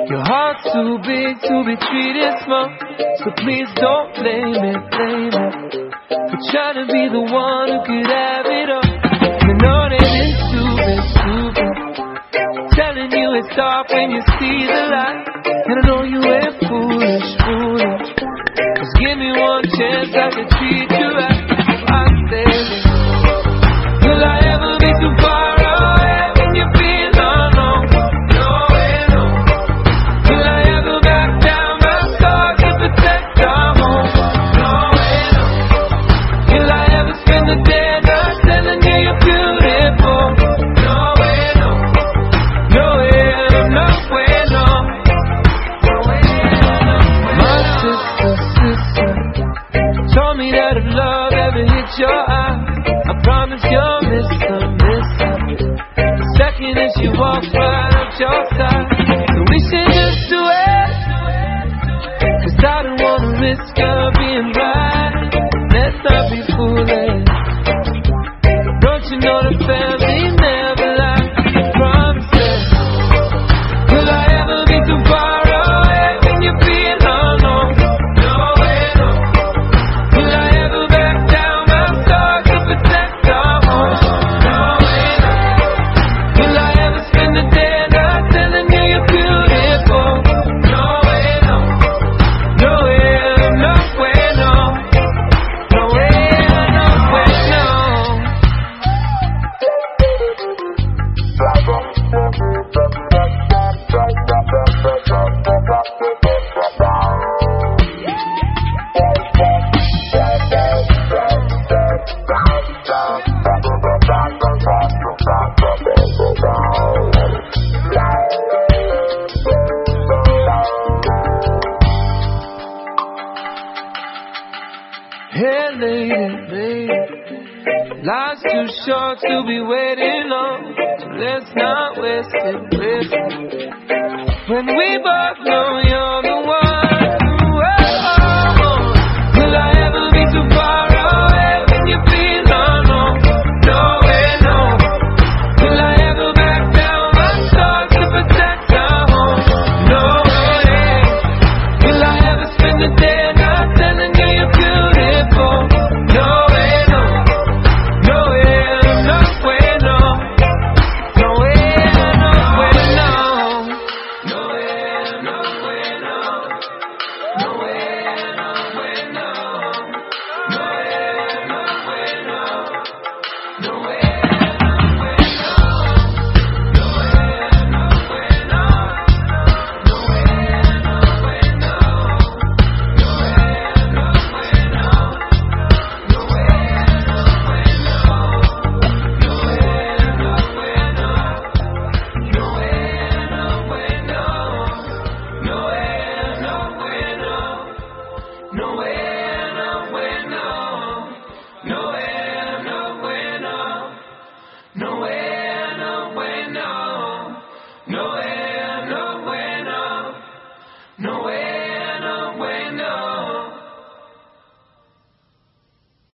Your heart's too big to be treated small, so please don't blame it for trying to be the one who could have it all. I know that it's stupid, telling you it's dark when you see the light, and I know you ain't foolish. Just give me one chance, I can treat you right. I say, will I ever be too far away when you feel alone? No way, no. Will I ever back down my sword to protect our home? No way, no. Will I ever spend the day not telling you you're beautiful? No way, no. No way, no way, no. No way, no. My sister told me that if love ever hit your eye, I promise you'll miss her. The second that she walks right up your side, so we should just do it, 'cause I don't wanna risk her being right. Let's not be foolish. Don't you know the family never lies? Promises. Will I ever be too far away when you feel alone? No way, no. Will I ever back down my sword to protect our home? No way, no. Will I ever spend the day not telling you you're beautiful? No way, no. No way, no way, no. No way, no way, no. Hey, lady, life's too short to be waiting on, so let's not waste it. When we both know